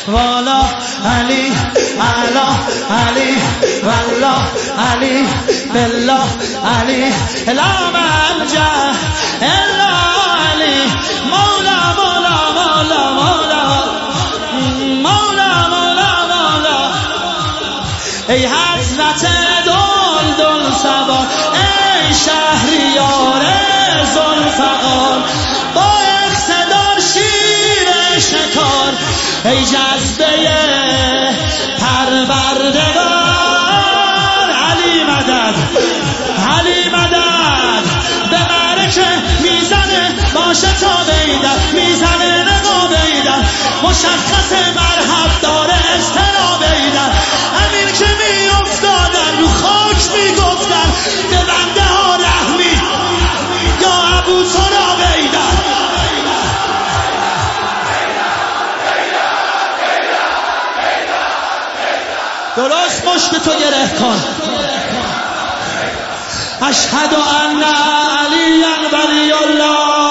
والا علی علا علی والله علی بالله علی لا ملجا الا علی مولا مولا مولا مولا مولا مولا مولا ای حضرت دل سوار ای شهریار ذوالفقار با اقتدار شیر شکار ای جذبه پروردگار علی مدد علی مدد به معرکه میزنه باشه تا بیدر میزنه نقا بیدر مشخص مرحب داره استرا بیدر همین که میافتادن رو خاک میگفتن به بنده ها رحمی یا ابو ترا بیدر درست مشت تو گره کن اشهد ان علی ولی الله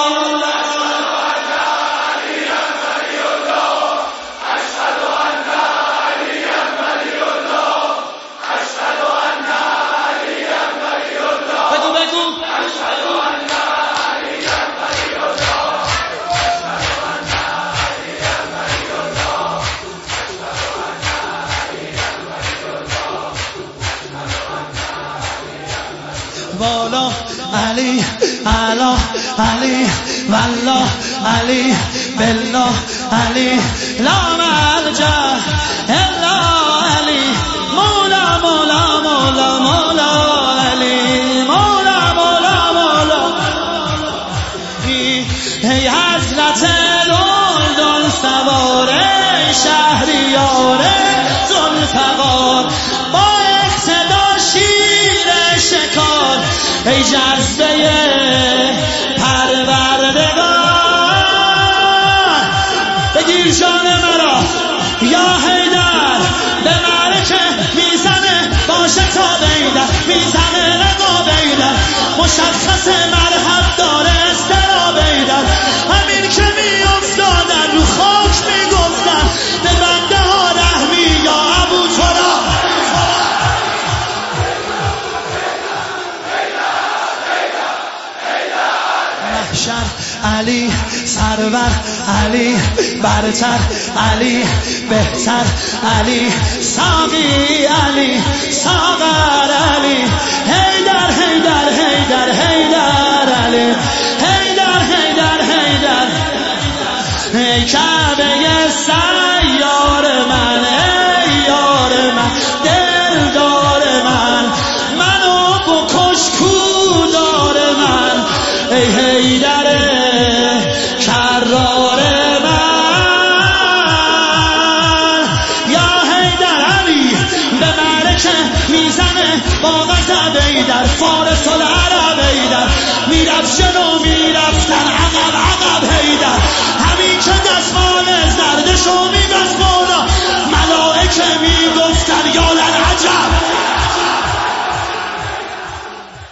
والا علی علا علی والله علی بالله علی لا ملجا الا علی مولا مولا مولا مولا علی مولا مولا مولا ای حضرت دل سوار شهریار ذوالفقار با اقتدار شیر شکار ای جذبه پروردگار بگیر جان مرا یا حیدر به معرکه میزنه باشه تا بیدر میزنه نقا بیدر مشخص مرحب داره استرا بیدر همین که میافتادن رو خاک میگفتن به بنده ها رحمی یا ابو ترا علی سرور علی برتر علی بهتر علی ساقی علی ساغر علی حیدر حیدر حیدر حیدر علی حیدر حیدر حیدر ای کعبه سیار من ای یار من دلدار من منو بکش کودار من ای حیدر کرار من یا حیدر علی به معرکه میزنه با غضب در فارس العرب در میرفت جلو میرفتن عقب عقب